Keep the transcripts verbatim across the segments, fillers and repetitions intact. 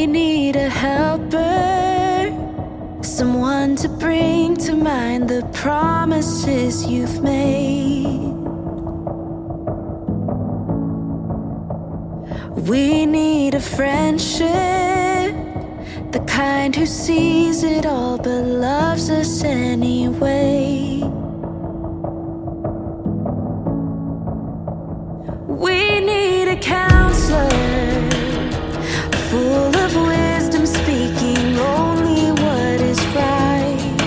We need a helper, someone to bring to mind the promises you've made. We need a friendship, the kind who sees it all but loves us anyway. We need a counselor, full of wisdom, speaking only what is right.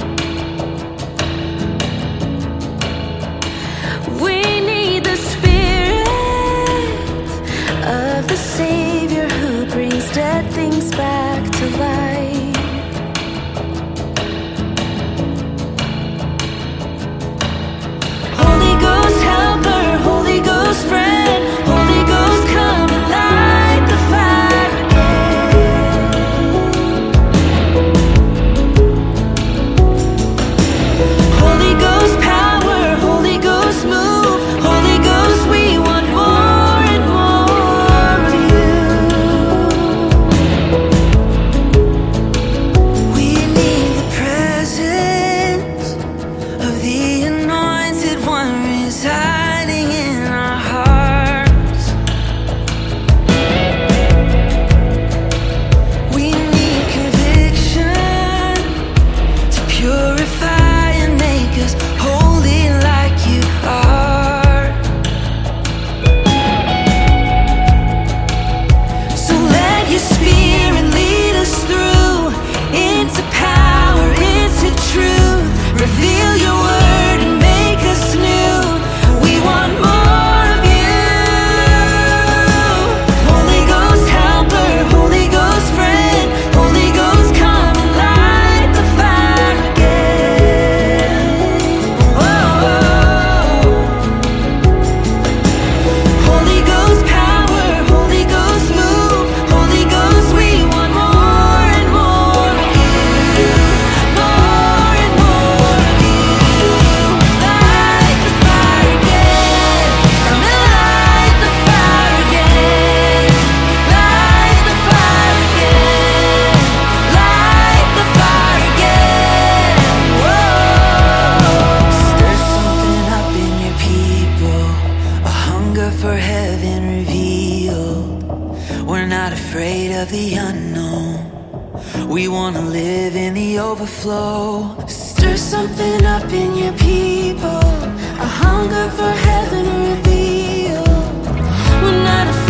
We need the spirit of the Savior who brings dead things back to life. Holy Ghost helper, Holy Ghost friend, Holy Ghost come and light the fire again. Holy Ghost power, Holy Ghost move, Holy Ghost we want more and more of you. We need the presence of the anointed one residing in our hearts. We need conviction to purify and make us holy like you are. So let your spirit lead us through into power, into truth. Reveal your word and make us new. We want more of you. Holy Ghost helper, Holy Ghost friend, Holy Ghost come and light the fire again. Whoa. Holy Ghost power, Holy Ghost move, Holy Ghost we want more and more of you. More and more of you. Light the fire again. Come and light the fire again. Light the fire again. Light the fire again. Whoa. Stir something up in your people, a hunger for heaven revealed. We're not afraid of the unknown. We want to live in the overflow. Stir something up in your people, a hunger for heaven revealed. We're not afraid